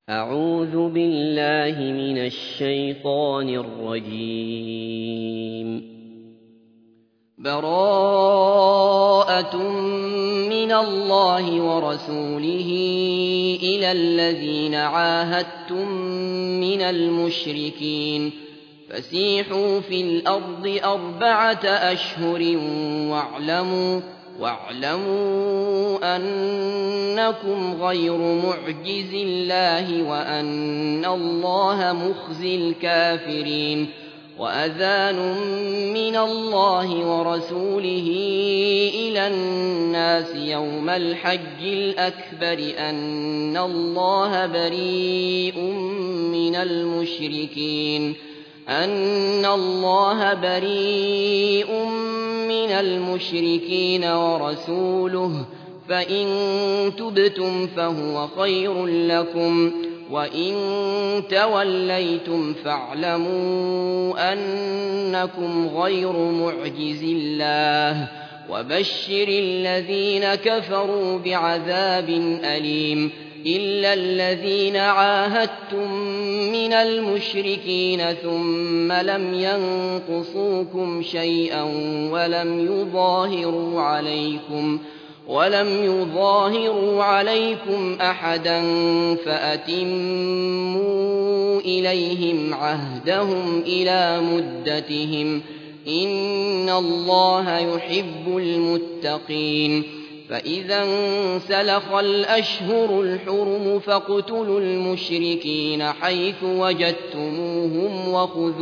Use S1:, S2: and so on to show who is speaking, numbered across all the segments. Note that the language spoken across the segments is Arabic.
S1: أعوذ بالله من الشيطان الرجيم. براءة من الله ورسوله إلى الذين عاهدتم من المشركين فسيحوا في الأرض 4 أشهر واعلموا أنكم غير معجز الله وأن الله مخزي الكافرين. وأذان من الله ورسوله إلى الناس يوم الحج الأكبر أن الله بريء من المشركين ورسوله فإن تبتم فهو خير لكم وإن توليتم فاعلموا أنكم غير معجز الله وبشر الذين كفروا بعذاب أليم. إلا الذين عاهدتم من المشركين ثم لم ينقصوكم شيئا ولم يظاهروا عليكم أحدا فأتموا إليهم عهدهم إلى مدتهم إن الله يحب المتقين. فإذا انسلخ الأشهر الحرم فاقتلوا المشركين حيث وجدتموهم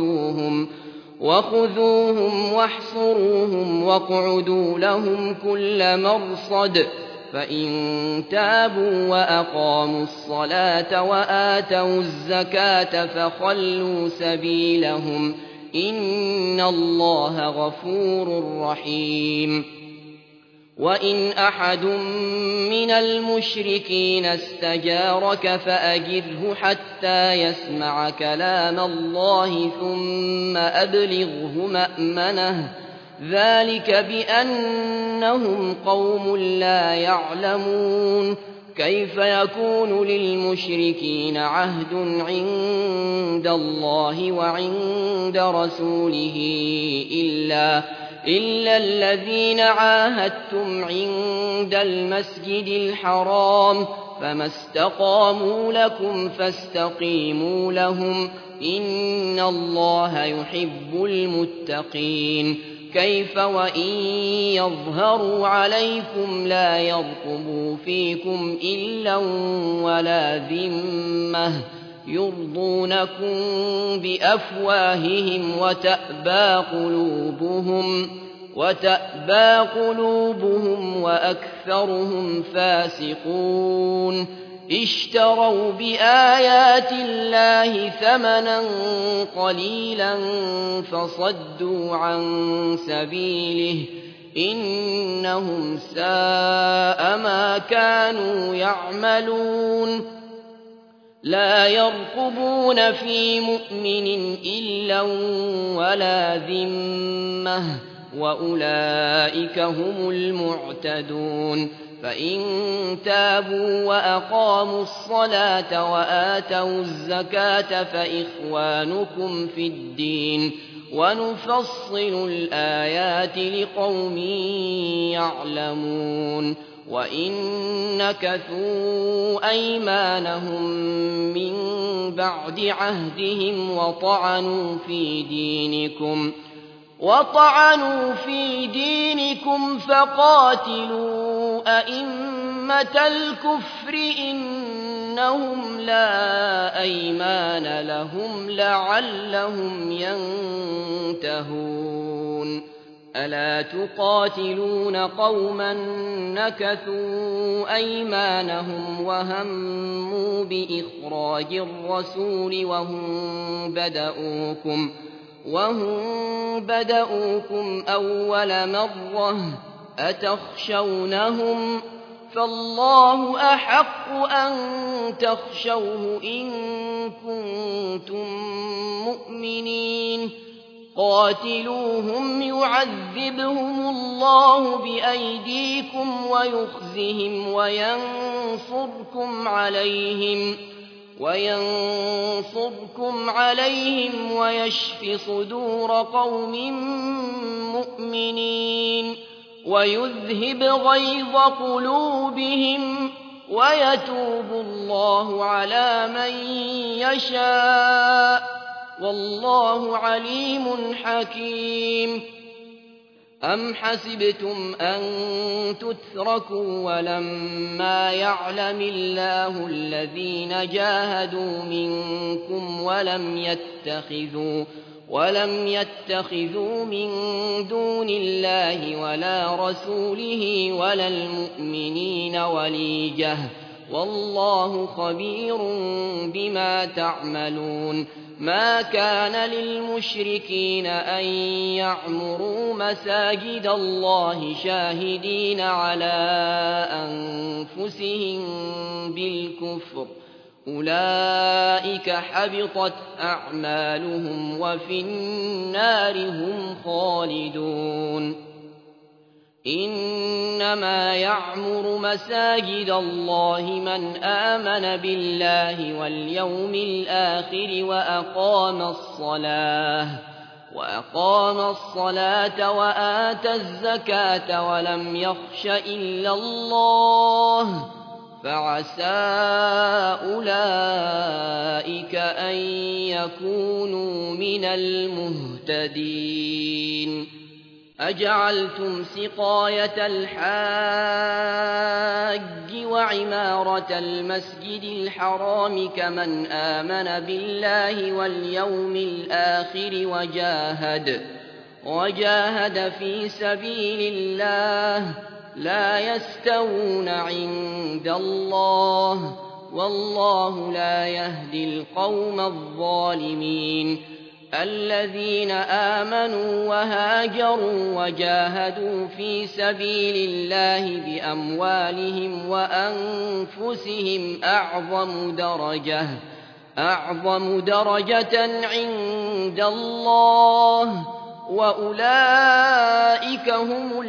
S1: وخذوهم واحصروهم واقعدوا لهم كل مرصد. فإن تابوا وأقاموا الصلاة وآتوا الزكاة فخلوا سبيلهم إن الله غفور رحيم. وإن أحد من المشركين استجارك فأجره حتى يسمع كلام الله ثم أبلغه مأمنه ذلك بأنهم قوم لا يعلمون. كيف يكون للمشركين عهد عند الله وعند رسوله إلا الذين عاهدتم عند المسجد الحرام فما استقاموا لكم فاستقيموا لهم إن الله يحب المتقين. كيف وإن يظهروا عليكم لا يرقبوا فيكم إلا ولا ذمة يرضونكم بأفواههم وتأبى قلوبهم وأكثرهم فاسقون. اشتروا بآيات الله ثمنا قليلا فصدوا عن سبيله إنهم ساء ما كانوا يعملون. لا يرقبون في مؤمن إلا ولا ذمة وأولئك هم المعتدون. فإن تابوا وأقاموا الصلاة وآتوا الزكاة فإخوانكم في الدين ونفصل الآيات لقوم يعلمون. وإن نكثوا أيمانهم من بعد عهدهم وطعنوا في دينكم فقاتلوا أئمة الكفر إنهم لا أيمان لهم لعلهم ينتهون. ألا تقاتلون قوما نكثوا أيمانهم وهموا بإخراج الرسول وهم بدؤوكم أول مرة أتخشونهم فالله أحق أن تخشوه إن كنتم مؤمنين. قاتلوهم يعذبهم الله بأيديكم ويخزهم وينصركم عليهم وينصركم عليهم ويشف صدور قوم مؤمنين ويذهب غيظ قلوبهم ويتوب الله على من يشاء والله عليم حكيم. أم حسبتم أن تتركوا ولما يعلم الله الذين جاهدوا منكم ولم يتخذوا من دون الله ولا رسوله ولا المؤمنين وليجة والله خبير بما تعملون. ما كان للمشركين أن يعمروا مساجد الله شاهدين على أنفسهم بالكفر أولئك حبطت أعمالهم وفي النار هم خالدون. إنما يعمر مساجد الله من آمن بالله واليوم الآخر وأقام الصلاة وآتى الزكاة ولم يخش إلا الله فعسى أولئك أن يكونوا من المهتدين. أجعلتم سقاية الحاج وعمارة المسجد الحرام كمن آمن بالله واليوم الآخر وجاهد في سبيل الله لا يستوون عند الله والله لا يهدي القوم الظالمين. الذين آمنوا وهاجروا وجاهدوا في سبيل الله بأموالهم وأنفسهم أعظم درجة عند الله وأولئك هم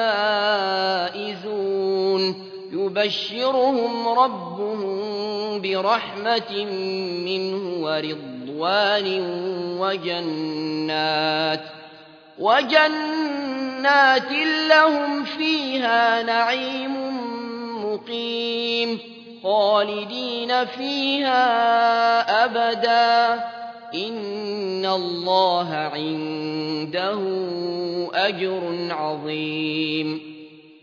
S1: الفائزون. يبشرهم ربهم برحمة منه ورضوان وجنات لهم فيها نعيم مقيم خالدين فيها أبدا إن الله عنده أجر عظيم.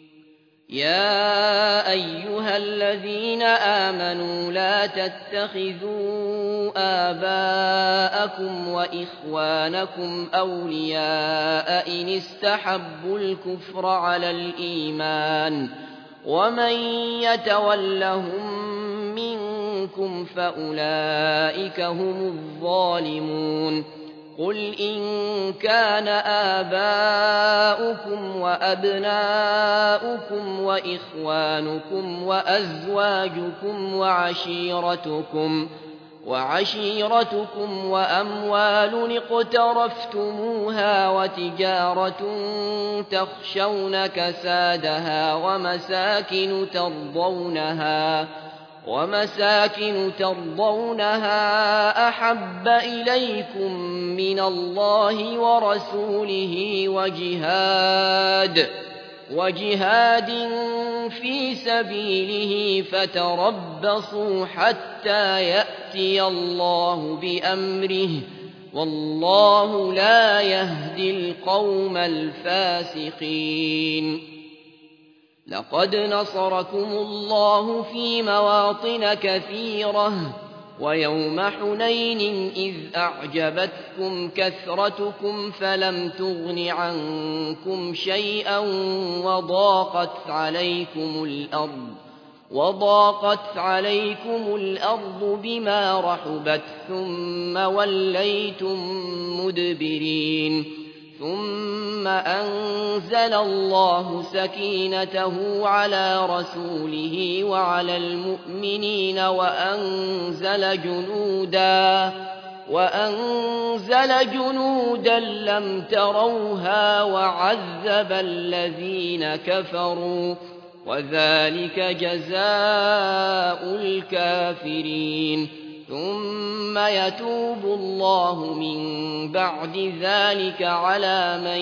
S1: يا أيها الذين آمنوا لا تتخذوا آباءكم وإخوانكم أولياء إن استحبوا الكفر على الإيمان ومن يتولهم منكم فأولئك هم الظالمون. قل إن كان آباؤكم وأبناؤكم وإخوانكم وأزواجكم وعشيرتكم وأموال اقترفتموها وتجارة تخشون كسادها ومساكن ترضونها أحب إليكم من الله ورسوله وجهاد في سبيله فتربصوا حتى يأتي الله بأمره والله لا يهدي القوم الفاسقين. لقد نصركم الله في مواطن كثيرة ويوم حنين إذ أعجبتكم كثرتكم فلم تغن عنكم شيئا وضاقت عليكم الأرض بما رحبت ثم وليتم مدبرين. ثم أنزل الله سكينته على رسوله وعلى المؤمنين وأنزل جنودا لم تروها وعذب الذين كفروا وذلك جزاء الكافرين. ثم يتوب الله من بعد ذلك على من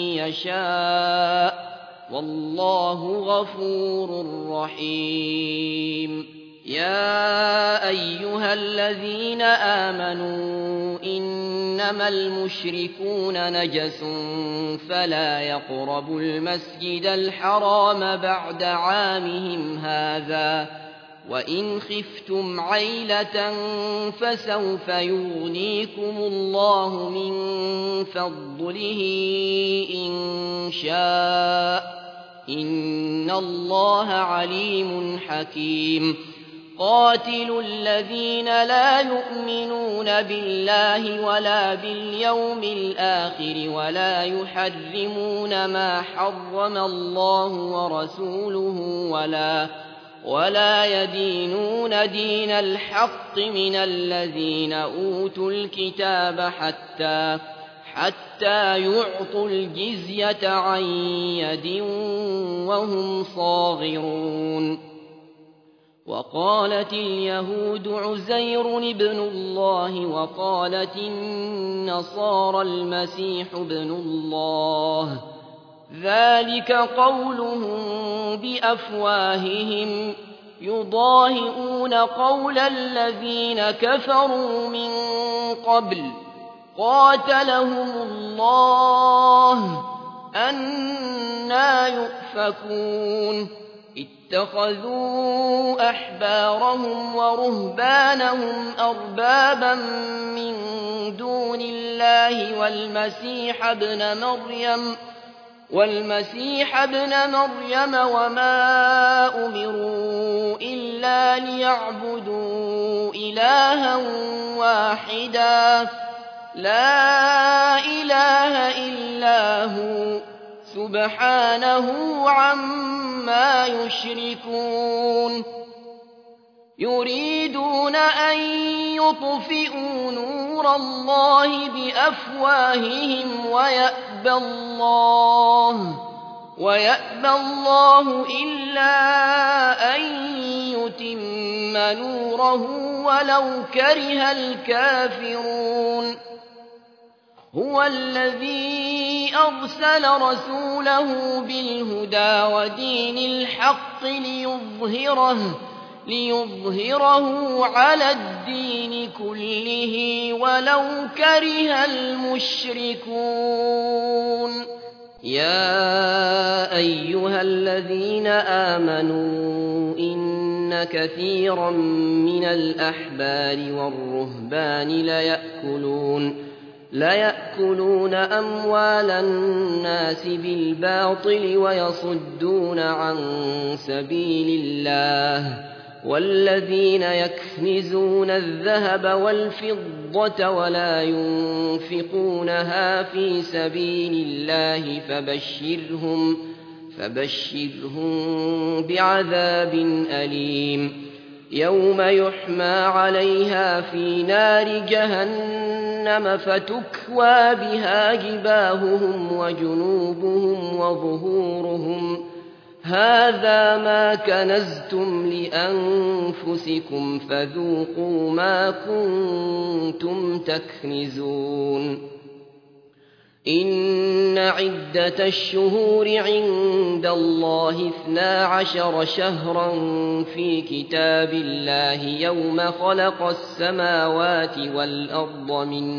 S1: يشاء والله غفور رحيم يا أيها الذين آمنوا إنما المشركون نجس فلا يقربوا المسجد الحرام بعد عامهم هذا وإن خفتم عيلة فسوف يغنيكم الله من فضله إن شاء إن الله عليم حكيم قاتلوا الذين لا يؤمنون بالله ولا باليوم الآخر ولا يحرمون ما حرم الله ورسوله ولا يدينون دين الحق من الذين أوتوا الكتاب حتى يعطوا الجزية عن يد وهم صاغرون وقالت اليهود عزير ابن الله وقالت النصارى المسيح ابن الله ذلك قولهم بأفواههم يضاهئون قول الذين كفروا من قبل قاتلهم الله أنى يؤفكون اتخذوا أحبارهم ورهبانهم أربابا من دون الله والمسيح ابن مريم وما أمروا إلا ليعبدوا إلها واحدا لا إله إلا هو سبحانه عما يشركون يريدون أن يطفئوا نور الله بأفواههم ويأبى الله إلا أن يتم نوره ولو كره الكافرون هو الذي أرسل رسوله بالهدى ودين الحق ليظهره على الدين كله ولو كره المشركون يا أيها الذين آمنوا إن كثيرا من الأحبار والرهبان ليأكلون أموال الناس بالباطل ويصدون عن سبيل الله والذين يكنزون الذهب والفضة ولا ينفقونها في سبيل الله فبشرهم بعذاب أليم يوم يحمى عليها في نار جهنم فتكوى بها جباههم وجنوبهم وظهورهم هذا ما كنزتم لأنفسكم فذوقوا ما كنتم تكنزون إن عدة الشهور عند الله 12 شهرا في كتاب الله يوم خلق السماوات والأرض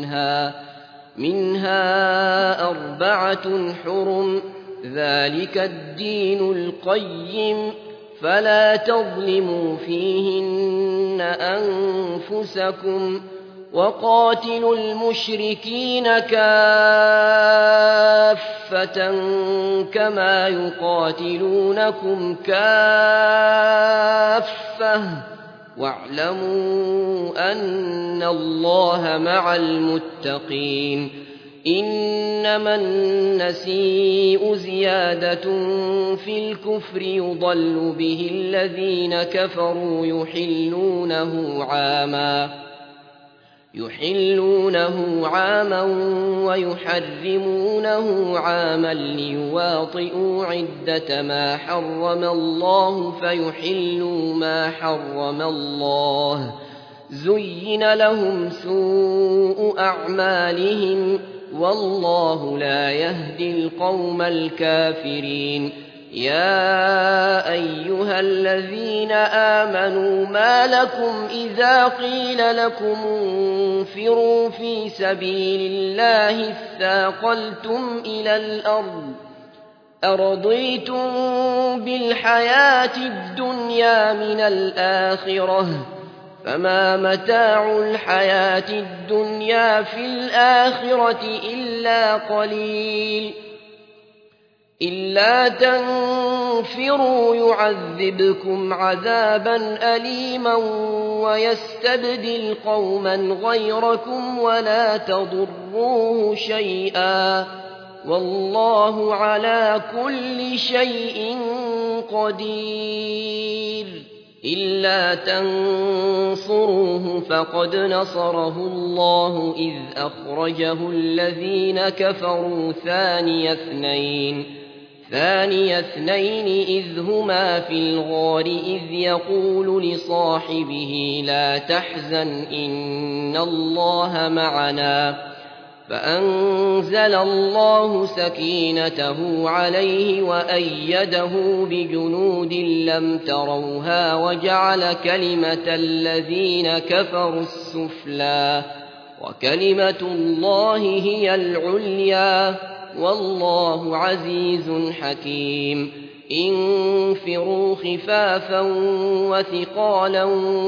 S1: منها 4 حرم ذلك الدين القيم فلا تظلموا فيهن أنفسكم وقاتلوا المشركين كافة كما يقاتلونكم كافة واعلموا أن الله مع المتقين إنما النسيء زيادة في الكفر يضل به الذين كفروا يحلونه عاما ويحرمونه عاما ليواطئوا عدة ما حرم الله فيحلوا ما حرم الله زين لهم سوء أعمالهم والله لا يهدي القوم الكافرين يا أيها الذين آمنوا ما لكم إذا قيل لكم انفروا في سبيل الله اثاقلتم إلى الأرض أرضيتم بالحياة الدنيا من الآخرة فما متاع الحياة الدنيا في الآخرة إلا قليل إلا تنفروا يعذبكم عذابا أليما ويستبدل قوما غيركم ولا تضروه شيئا والله على كل شيء قدير إلا تنصروه فقد نصره الله إذ أخرجه الذين كفروا ثاني اثنين إذ هما في الغار إذ يقول لصاحبه لا تحزن إن الله معنا فأنزل الله سكينته عليه وأيده بجنود لم تروها وجعل كلمة الذين كفروا السفلى وكلمة الله هي العليا والله عزيز حكيم انفروا خفافا وثقالا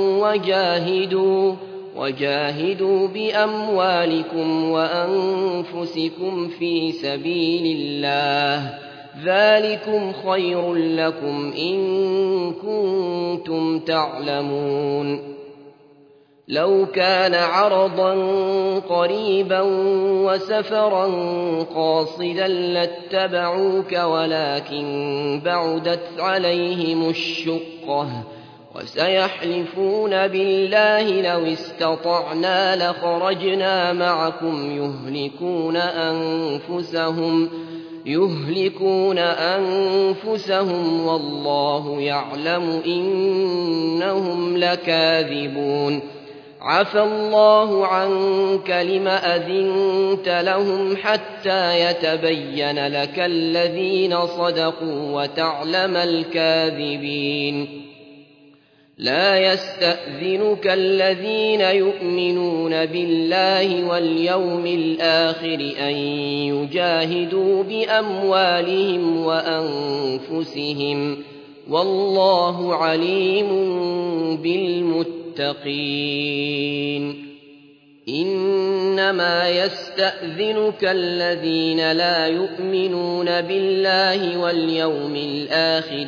S1: وجاهدوا بأموالكم وأنفسكم في سبيل الله ذلكم خير لكم إن كنتم تعلمون لو كان عرضا قريبا وسفرا قاصدا لاتبعوك ولكن بعدت عليهم الشقة وسيحلفون بالله لو استطعنا لخرجنا معكم يهلكون أنفسهم والله يعلم إنهم لكاذبون عفى الله عنك لم أذنت لهم حتى يتبين لك الذين صدقوا وتعلم الكاذبين لا يستأذنك الذين يؤمنون بالله واليوم الآخر أن يجاهدوا بأموالهم وأنفسهم والله عليم بالمتقين إنما يستأذنك الذين لا يؤمنون بالله واليوم الآخر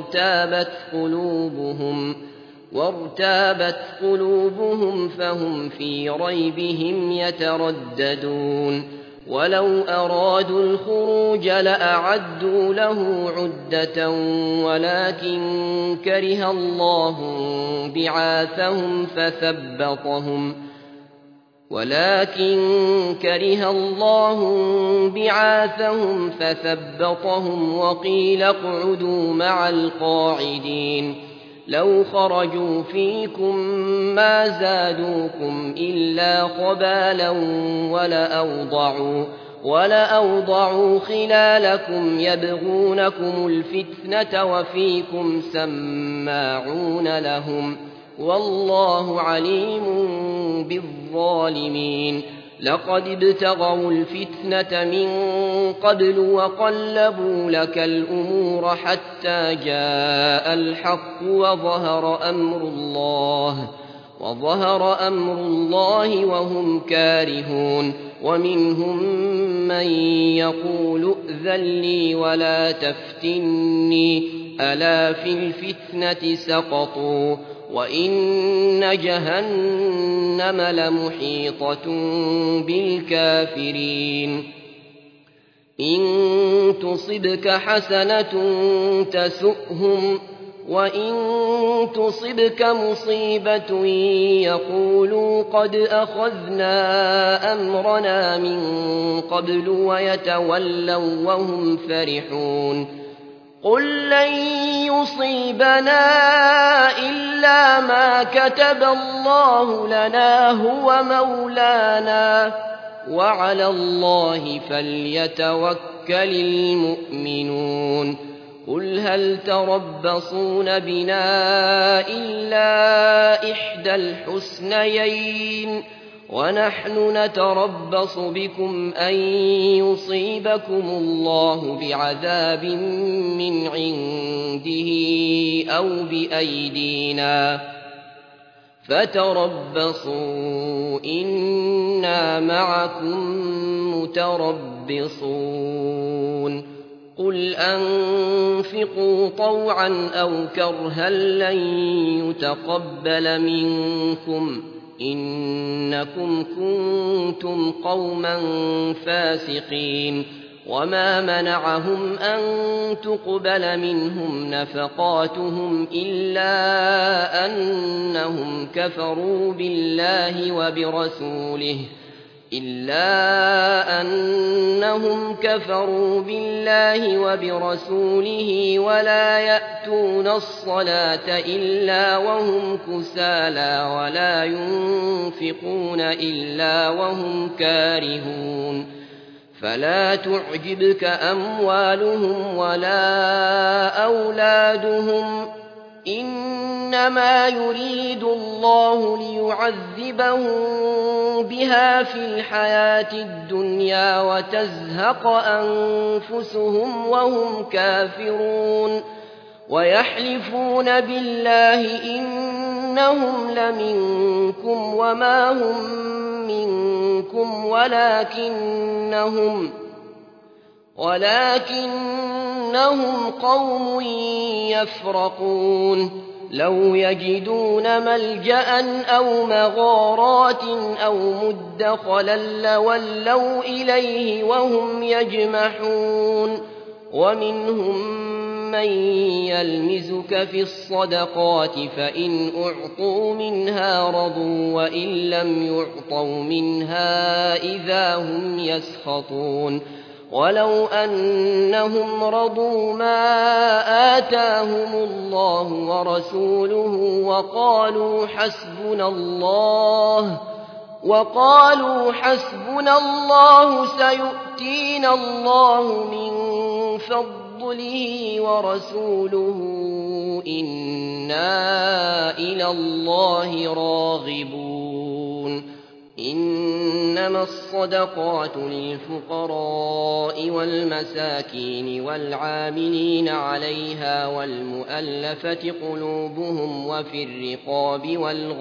S1: وارتابت قلوبهم فهم في ريبهم يترددون ولو أرادوا الخروج لأعدوا له عدة ولكن كره الله بعاثهم فثبطهم وقيل اقعدوا مع القاعدين لو خرجوا فيكم ما زادوكم إلا خبالا ولأوضعوا خلالكم يبغونكم الفتنة وفيكم سماعون لهم والله عليم بالظالمين لقد ابتغوا الفتنة من قبل وقلبوا لك الأمور حتى جاء الحق وظهر أمر الله وهم كارهون ومنهم من يقول ائذن لي ولا تفتني ألا في الفتنة سقطوا وإن جهنم لمحيطة بالكافرين إن تصبك حسنة تسؤهم وإن تصبك مصيبة يقولوا قد أخذنا أمرنا من قبل ويتولوا وهم فرحون قل لن يصيبنا إلا ما كتب الله لنا هو مولانا وعلى الله فليتوكل المؤمنون قل هل تربصون بنا إلا إحدى الحسنيين ونحن نتربص بكم أن يصيبكم الله بعذاب من عنده أو بأيدينا فتربصوا إنا معكم متربصون قل أنفقوا طوعا أو كرها لن يتقبل منكم إنكم كنتم قوما فاسقين وما منعهم أن تقبل منهم نفقاتهم إلا أنهم كفروا بالله وبرسوله ولا يأتون الصلاة إلا وهم كسالى ولا ينفقون إلا وهم كارهون فلا تعجبك أموالهم ولا أولادهم إنما يريد الله ليعذبهم بها في الحياة الدنيا وتزهق أنفسهم وهم كافرون ويحلفون بالله إنهم لمنكم وما هم منكم ولكنهم قوم يفرقون لو يجدون ملجأ أو مغارات أو مدخلا لولوا إليه وهم يجمحون ومنهم من يلمزك في الصدقات فإن أعطوا منها رضوا وإن لم يعطوا منها إذا هم يسخطون ولو أنهم رضوا ما آتاهم الله ورسوله وقالوا حسبنا الله سيؤتينا الله من فضله ورسوله إنا إلى الله راغبون إنما الصدقات للفقراء والمساكين والعاملين عليها والمؤلفة قلوبهم وفي الرقاب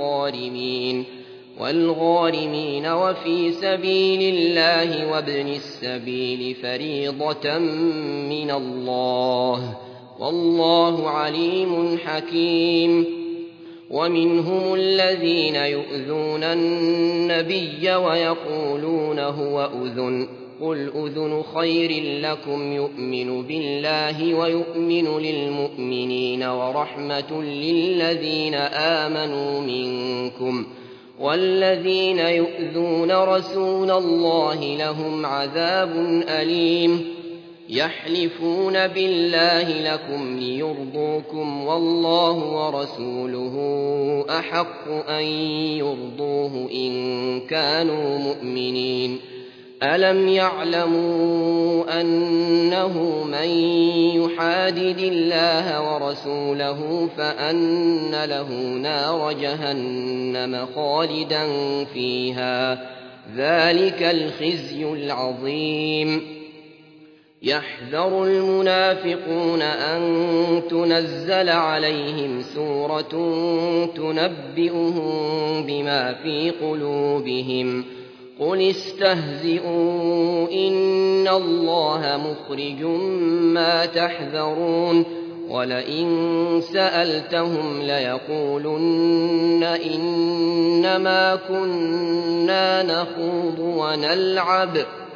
S1: والغارمين وفي سبيل الله وابن السبيل فريضة من الله والله عليم حكيم ومنهم الذين يؤذون النبي ويقولون هو أذن قل أذن خير لكم يؤمن بالله ويؤمن للمؤمنين ورحمة للذين آمنوا منكم والذين يؤذون رسول الله لهم عذاب أليم يحلفون بالله لكم ليرضوكم والله ورسوله أحق أن يرضوه إن كانوا مؤمنين ألم يعلموا أنه من يحادد الله ورسوله فأن له نار جهنم خالدا فيها ذلك الخزي العظيم يحذر المنافقون أن تنزل عليهم سورة تنبئهم بما في قلوبهم قل استهزئوا إن الله مخرج ما تحذرون ولئن سألتهم ليقولن إنما كنا نخوض ونلعب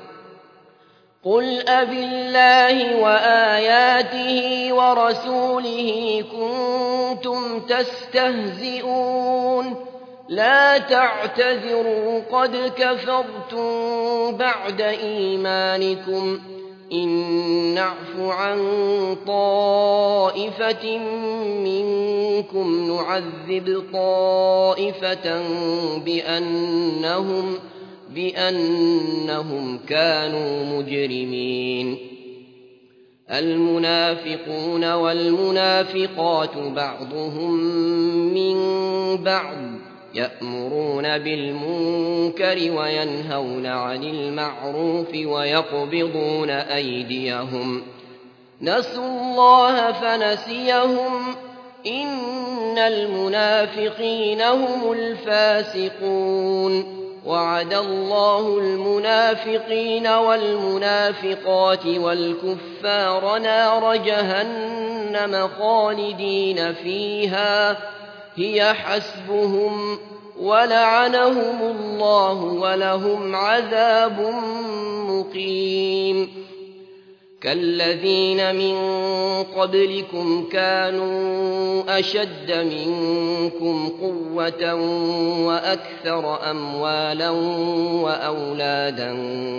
S1: قل أبالله وآياته ورسوله كنتم تستهزئون لا تعتذروا قد كفرتم بعد إيمانكم إن نعف عن طائفة منكم نعذب طائفة بأنهم كانوا مجرمين المنافقون والمنافقات بعضهم من بعض يأمرون بالمنكر وينهون عن المعروف ويقبضون أيديهم نسوا الله فنسيهم إن المنافقين هم الفاسقون وعد الله المنافقين والمنافقات والكفار نار جهنم خالدين فيها هي حسبهم ولعنهم الله ولهم عذاب مقيم كالذين من قبلكم كانوا أشد منكم قوة وأكثر أموالا وأولادا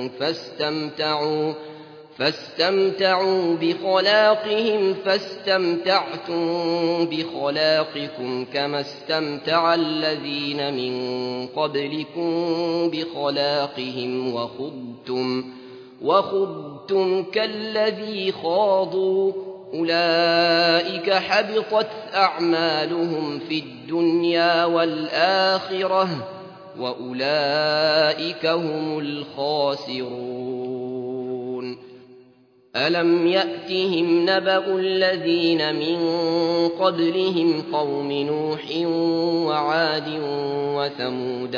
S1: فاستمتعوا بخلاقهم فاستمتعتم بخلاقكم كما استمتع الذين من قبلكم بخلاقهم وخضتم كالذي خاضوا أولئك حبطت أعمالهم في الدنيا والآخرة وأولئك هم الخاسرون ألم يأتهم نبأ الذين من قبلهم قوم نوح وعاد وثمود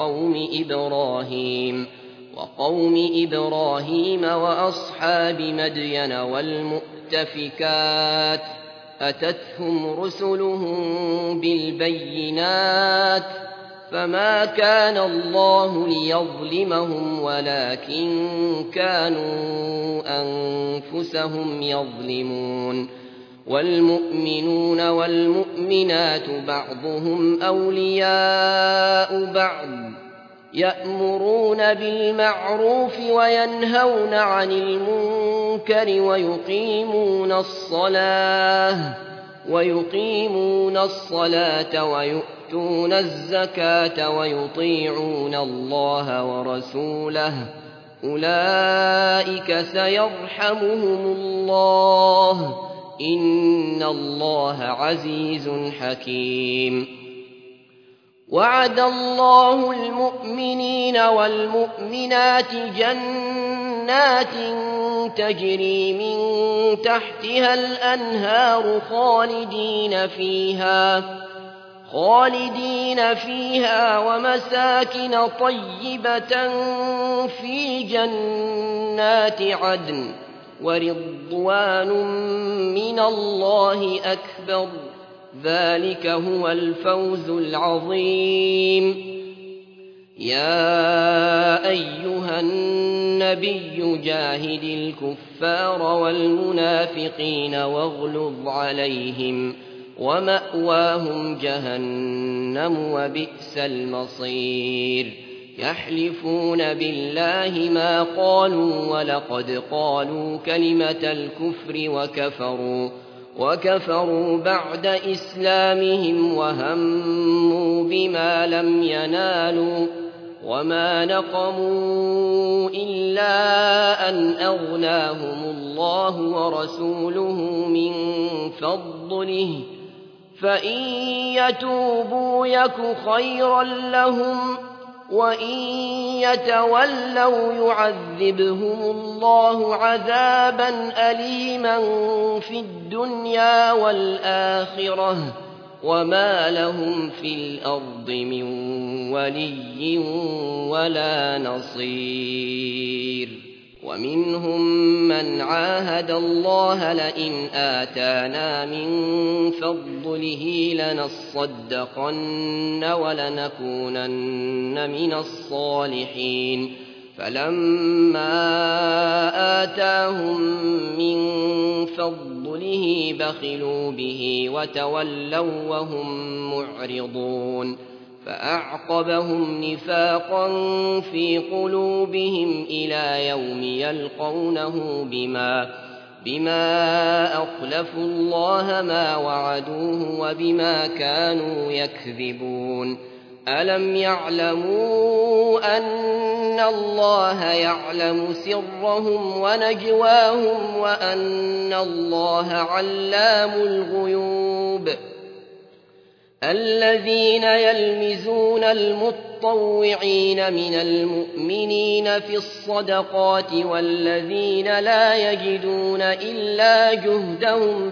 S1: وقوم إبراهيم وأصحاب مدين والمؤتفكات أتتهم رسلهم بالبينات فما كان الله ليظلمهم ولكن كانوا أنفسهم يظلمون والمؤمنون والمؤمنات بعضهم أولياء بعض يأمرون بالمعروف وينهون عن المنكر ويقيمون الصلاة ويؤتون الزكاة ويطيعون الله ورسوله أولئك سيرحمهم الله إن الله عزيز حكيم وعد الله المؤمنين والمؤمنات جنات تجري من تحتها الأنهار خالدين فيها ومساكن طيبة في جنات عدن ورضوان من الله أكبر ذلك هو الفوز العظيم يا أيها النبي جاهد الكفار والمنافقين واغلظ عليهم ومأواهم جهنم وبئس المصير يحلفون بالله ما قالوا ولقد قالوا كلمة الكفر وكفروا بعد إسلامهم وهموا بما لم ينالوا وما نقموا إلا أن أغناهم الله ورسوله من فضله فإن يتوبوا يك خيرا لهم وإن يتولوا يعذبهم الله عذابا أليما في الدنيا والآخرة وما لهم في الأرض من ولي ولا نصير ومنهم من عاهد الله لئن آتانا من فضله لنصدقن ولنكونن من الصالحين فلما آتاهم من فضله بخلوا به وتولوا وهم معرضون فأعقبهم نفاقا في قلوبهم إلى يوم يلقونه بما أخلفوا الله ما وعدوه وبما كانوا يكذبون. ألم يعلموا أن الله يعلم سرهم ونجواهم وأن الله علام الغيوب؟ الذين يلمزون المطوعين من المؤمنين في الصدقات والذين لا يجدون إلا جهدهم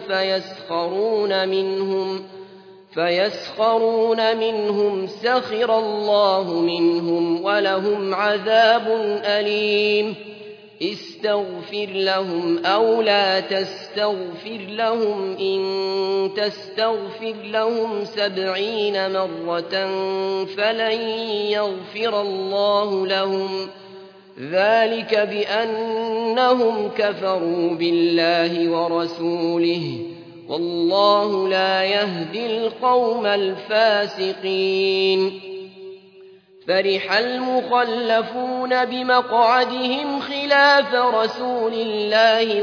S1: فيسخرون منهم سخر الله منهم ولهم عذاب أليم. استغفر لهم أو لا تستغفر لهم إن تستغفر لهم 70 مرة فلن يغفر الله لهم، ذلك بأنهم كفروا بالله ورسوله، والله لا يهدي القوم الفاسقين. فرح المخلفون بمقعدهم خلاف رسول الله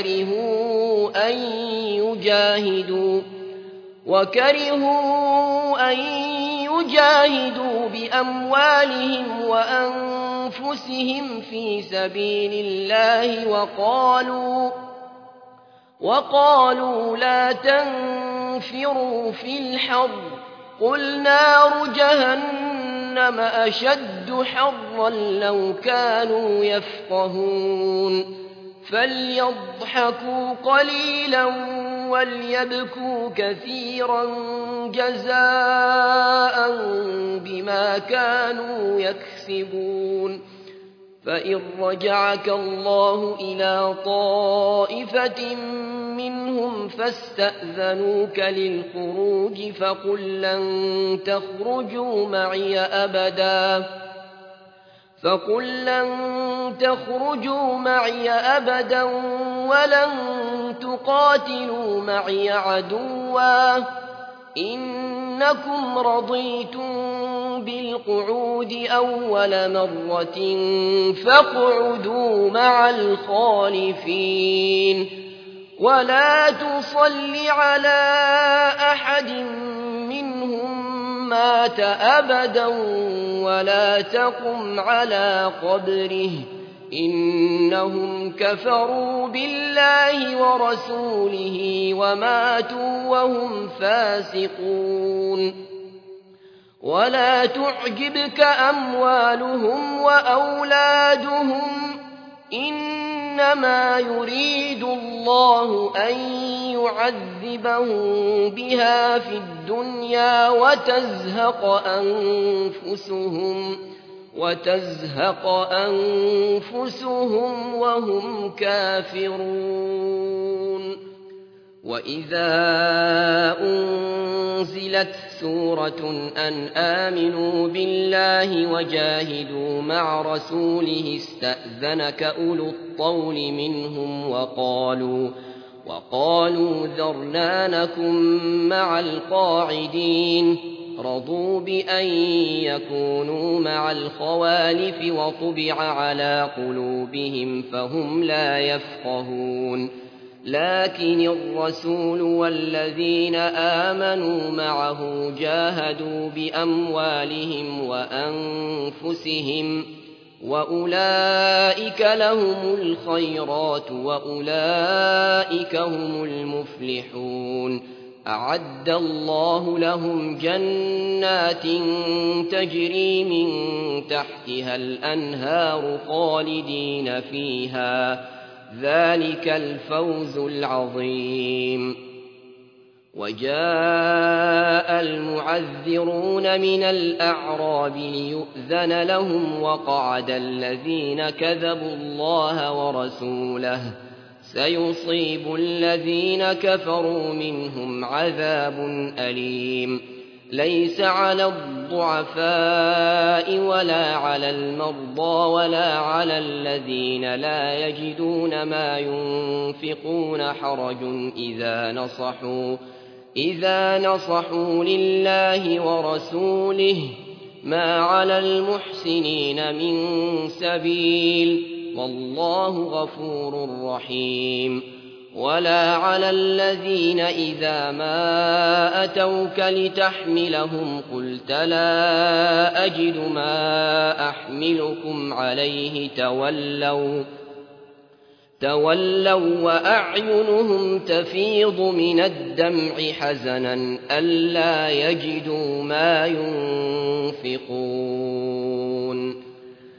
S1: وكرهوا أن يجاهدوا بأموالهم وأنفسهم في سبيل الله وقالوا لا تنفروا في الحر قل نار جهنم أشد حرا لو كانوا يفقهون. فليضحكوا قليلا وليبكوا كثيرا جزاء بما كانوا يكسبون. فإن رجعك الله إلى طائفة منهم فاستأذنوك للخروج فقل لن تخرجوا معي أبدا ولن تقاتلوا معي عدوا إنكم رضيتم بالقعود أول مرة فاقعدوا مع الخالفين. ولا تصل على أحد منهم مات أبدا ولا تقم على قبره إنهم كفروا بالله ورسوله وماتوا وهم فاسقون. ولا تعجبك أموالهم وأولادهم إنما يريد الله أن يعذبهم بها في الدنيا وتزهق أنفسهم وهم كافرون. وإذا أنزلت سورة أن آمنوا بالله وجاهدوا مع رسوله استأذنك أولو الطول منهم وقالوا ذرنا نكن مع القاعدين. رضوا بأن يكونوا مع الخوالف وطبع على قلوبهم فهم لا يفقهون. لكن الرسول والذين آمنوا معه جاهدوا بأموالهم وأنفسهم وأولئك لهم الخيرات وأولئك هم المفلحون. أعد الله لهم جنات تجري من تحتها الأنهار خالدين فيها، ذلك الفوز العظيم. وجاء المعذرون من الأعراب ليؤذن لهم وقعد الذين كذبوا الله ورسوله سيصيب الذين كفروا منهم عذاب أليم. ليس على الضعفاء ولا على المرضى ولا على الذين لا يجدون ما ينفقون حرج إذا نصحوا لله ورسوله ما على المحسنين من سبيل والله غفور رحيم ولا على الذين إذا ما أتوك لتحملهم قلت لا أجد ما أحملكم عليه تولوا وأعينهم تفيض من الدمع حزنا ألا يجدوا ما ينفقون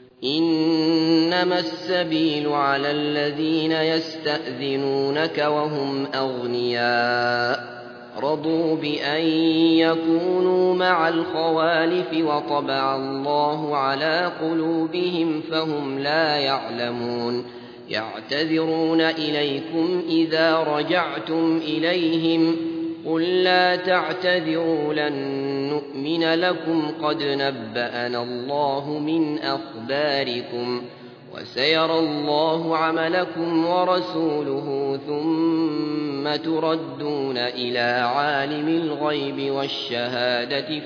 S1: إنما السبيل على الذين يستأذنونك وهم أغنياء رضوا بأن يكونوا مع الخوالف وطبع الله على قلوبهم فهم لا يعلمون يعتذرون إليكم إذا رجعتم إليهم قل لا تعتذروا لن نؤمن لكم قد نبأنا الله من أخباركم وسيرى الله عملكم ورسوله ثم تردون إلى عالم الغيب والشهادة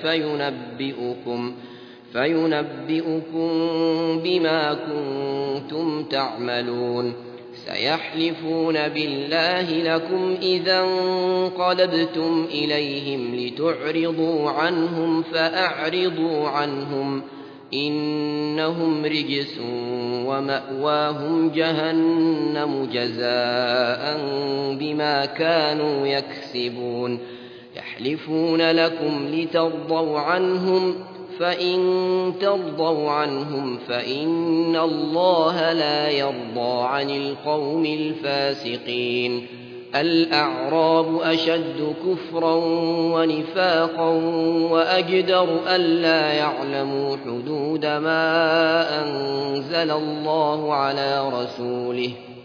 S1: فينبئكم بما كنتم تعملون سيحلفون بالله لكم إذا انقلبتم إليهم لتعرضوا عنهم فأعرضوا عنهم إنهم رجس ومأواهم جهنم جزاء بما كانوا يكسبون يحلفون لكم لترضوا عنهم فإن ترضوا عنهم فإن الله لا يرضى عن القوم الفاسقين الأعراب أشد كفرا ونفاقا وأجدر ألا يعلموا حدود ما أنزل الله على رسوله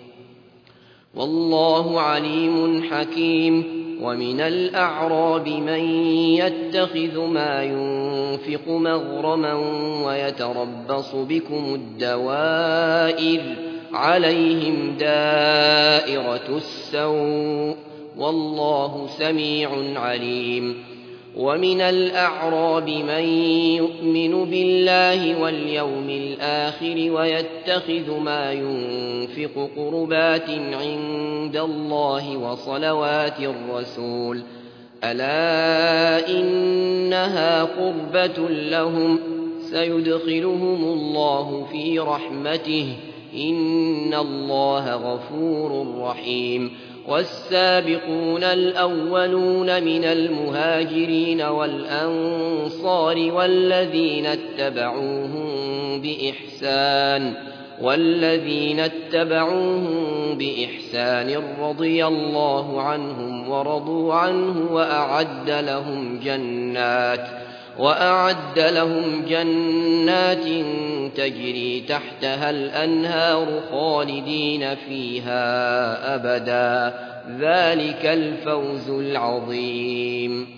S1: والله عليم حكيم ومن الأعراب من يتخذ ما ينفق مغرما ويتربص بكم الدوائر عليهم دائرة السوء والله سميع عليم ومن الأعراب من يؤمن بالله واليوم الآخر ويتخذ ما ينفق قربات عند الله وصلوات الرسول ألا إنها قربة لهم سيدخلهم الله في رحمته إن الله غفور رحيم والسابقون الأولون من المهاجرين والأنصار والذين اتبعوهم بإحسان رضي الله عنهم ورضوا عنه وأعد لهم جنات تجري تحتها الأنهار خالدين فيها أبدا ذلك الفوز العظيم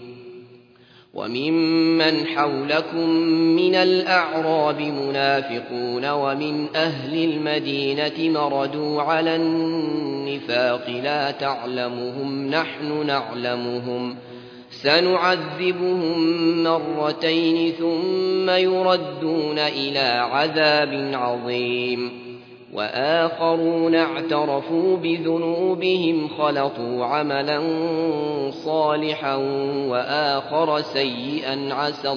S1: وممن حولكم من الأعراب منافقون ومن أهل المدينة مردوا على النفاق لا تعلمهم نحن نعلمهم سنعذبهم مرتين ثم يردون إلى عذاب عظيم وآخرون اعترفوا بذنوبهم خلطوا عملا صالحا وآخر سيئا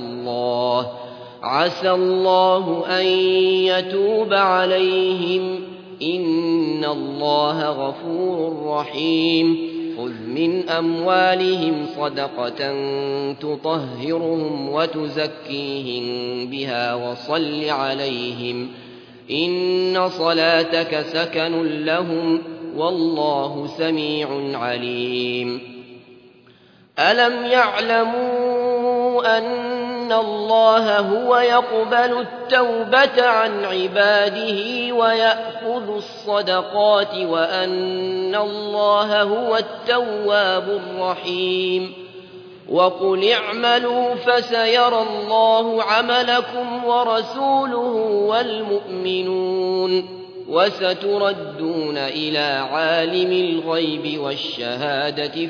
S1: عسى الله أن يتوب عليهم إن الله غفور رحيم خذ من أموالهم صدقة تطهرهم وتزكيهم بها وصل عليهم إن صلاتك سكن لهم والله سميع عليم ألم يعلموا أن الله هو يقبل التوبة عن عباده ويأخذ الصدقات وأن الله هو التواب الرحيم وقل اعملوا فسيرى الله عملكم ورسوله والمؤمنون وستردون إلى عالم الغيب والشهادة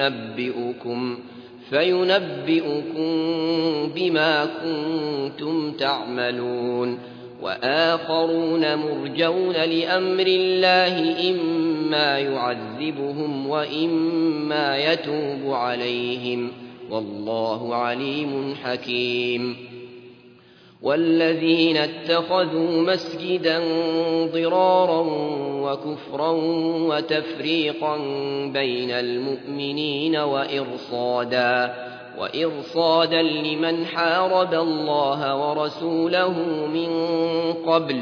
S1: فينبئكم بما كنتم تعملون وآخرون مرجون لأمر الله إما يعذبهم وإما يتوب عليهم والله عليم حكيم والذين اتخذوا مسجدا ضرارا وكفرا وتفريقا بين المؤمنين وإرصادا لمن حارب الله ورسوله من قبل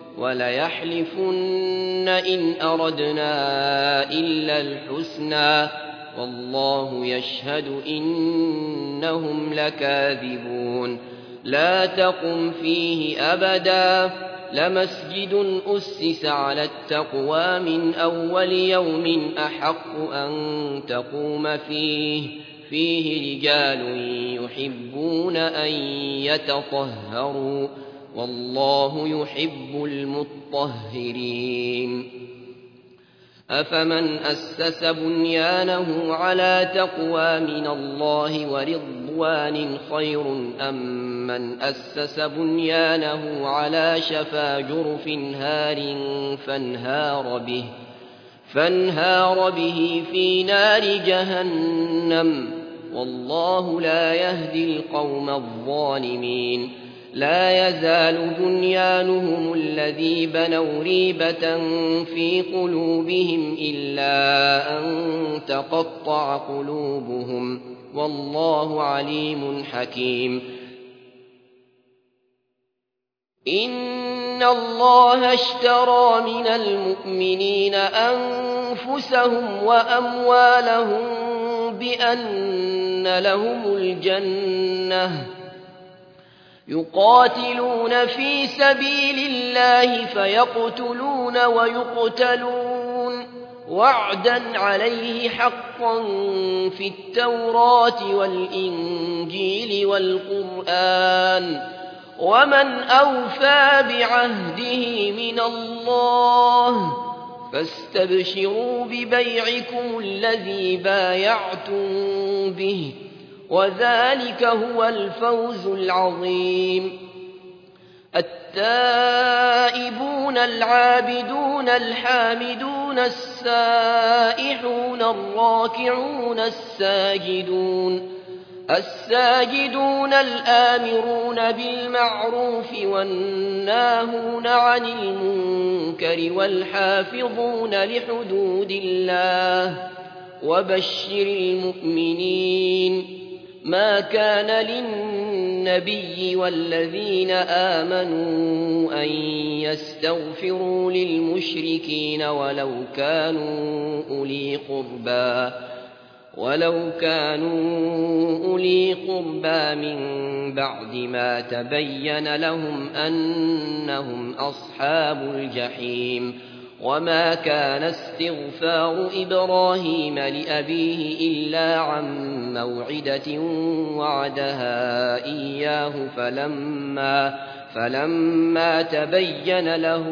S1: وليحلفن إن أردنا إلا الحسنى والله يشهد إنهم لكاذبون لا تقم فيه أبدا لمسجد أسس على التقوى من أول يوم أحق أن تقوم فيه رجال يحبون أن يتطهروا والله يحب المطهرين أفمن أسس بنيانه على تقوى من الله ورضوان خير أم من أسس بنيانه على شفا جرف هار فانهار به في نار جهنم والله لا يهدي القوم الظالمين لا يزال بنيانهم الذي بنوا ريبة في قلوبهم إلا أن تقطع قلوبهم والله عليم حكيم إن الله اشترى من المؤمنين أنفسهم وأموالهم بأن لهم الجنة يقاتلون في سبيل الله فيقتلون ويقتلون وعدا عليه حقا في التوراة والإنجيل والقرآن ومن أوفى بعهده من الله فاستبشروا ببيعكم الذي بايعتم به وذلك هو الفوز العظيم التائبون العابدون الحامدون السائحون الراكعون الساجدون الآمرون بالمعروف والناهون عن المنكر والحافظون لحدود الله وبشر المؤمنين ما كان للنبي والذين آمنوا أن يستغفروا للمشركين ولو كانوا أولي قربى من بعد ما تبين لهم أنهم أصحاب الجحيم وما كان استغفار إبراهيم لأبيه إلا عن موعدة وعدها إياه فلما تبين له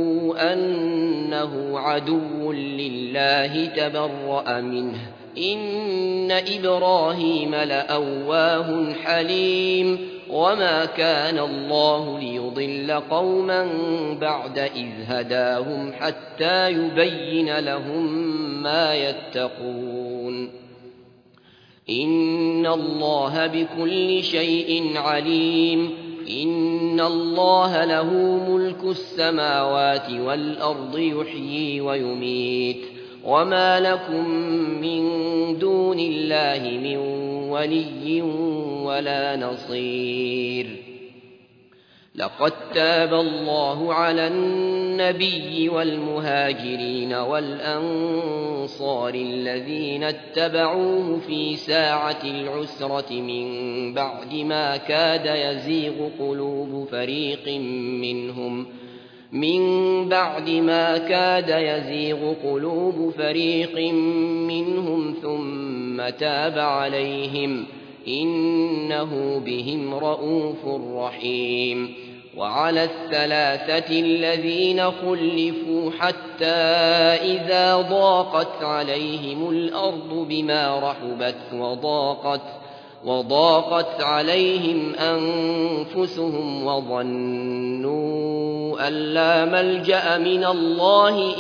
S1: أنه عدو لله تبرأ منه إن إبراهيم لأواه حليم وما كان الله ليضل قوما بعد إذ هداهم حتى يبين لهم ما يتقون إن الله بكل شيء عليم إن الله له ملك السماوات والأرض يحيي ويميت وما لكم من دون الله من ولي ولا نصير لقد تاب الله على النبي والمهاجرين والأنصار الذين اتبعوه في ساعة العسرة من بعد ما كاد يزيغ قلوب فريق منهم ثم تاب عليهم إنه بهم رءوف رحيم وعلى الثلاثة الذين خلفوا حتى إذا ضاقت عليهم الأرض بما رحبت وضاقت عليهم أنفسهم وظنوا أن لا ملجأ من الله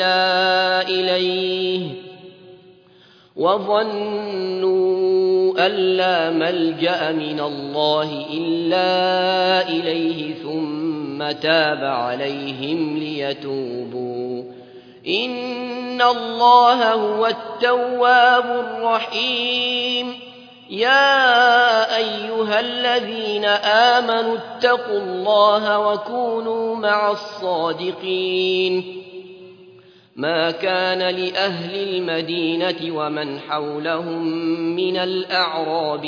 S1: إلا إليه ثم تاب عليهم ليتوبوا إن الله هو التواب الرحيم يا أيها الذين آمنوا اتقوا الله وكونوا مع الصادقين ما كان لأهل المدينة ومن حولهم من الأعراب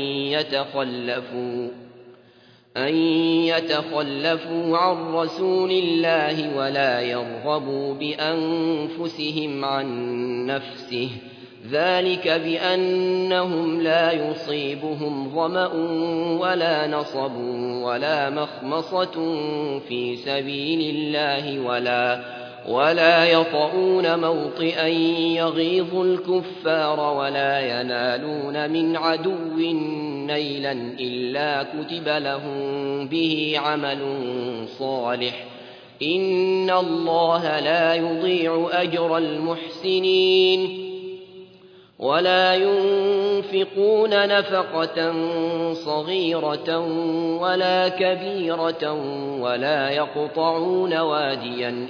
S1: أن يتخلفوا عن رسول الله ولا يرغبوا بأنفسهم عن نفسه ذلك بأنهم لا يصيبهم ظمأ ولا نصب ولا مخمصة في سبيل الله ولا يطؤون موطئا يغيظ الكفار ولا ينالون من عدو نيلا إلا كتب لهم به عمل صالح إن الله لا يضيع أجر المحسنين ولا ينفقون نفقة صغيرة ولا كبيرة ولا يقطعون واديا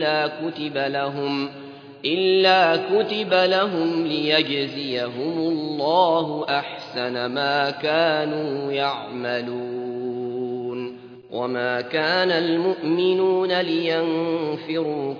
S1: إلا كتب لهم ليجزيهم الله أحسن ما كانوا يعملون وما كان المؤمنون لينفروا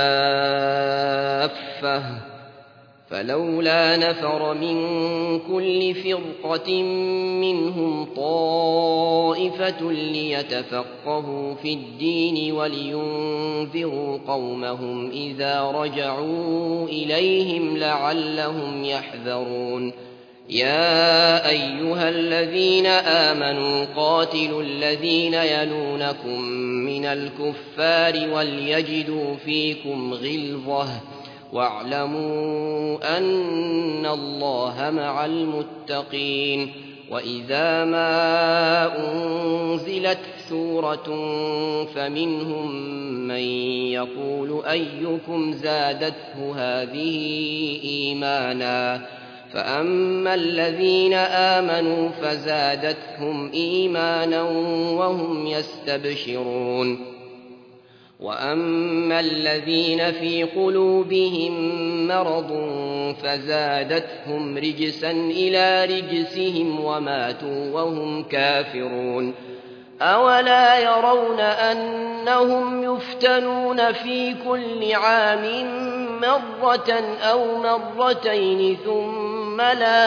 S1: كافة فلولا نفر من كل فرقة منهم طائفة ليتفقهوا في الدين ولينذروا قومهم إذا رجعوا إليهم لعلهم يحذرون يا أيها الذين آمنوا قاتلوا الذين يلونكم من الكفار وليجدوا فيكم غلظة واعلموا أن الله مع المتقين وإذا ما أنزلت سورة فمنهم من يقول أيكم زادته هذه إيمانا فأما الذين آمنوا فزادتهم إيمانا وهم يستبشرون وأما الذين في قلوبهم مرض فزادتهم رجسا إلى رجسهم وماتوا وهم كافرون أولا يرون أنهم يفتنون في كل عام مرة أو مرتين ثم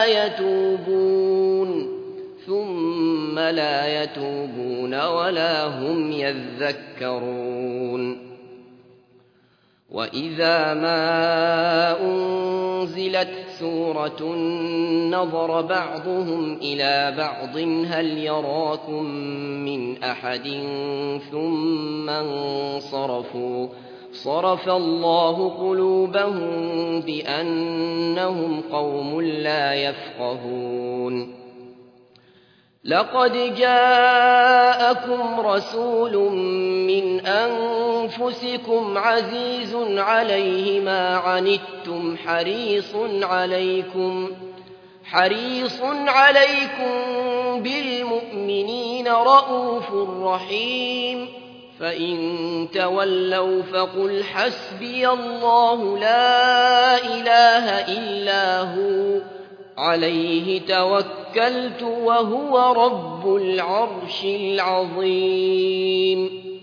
S1: لا يتوبون ولا هم يذكرون وإذا ما أنزلت سورة نظر بعضهم إلى بعض هل يراكم من أحد ثم انصرفوا صرف الله قلوبهم بأنهم قوم لا يفقهون لقد جاءكم رسول من أنفسكم عزيز عليه ما عنتم حريص عليكم بالمؤمنين رءوف رحيم فإن تولوا فقل حسبي الله لا إله إلا هو عليه توكلت وهو رب العرش العظيم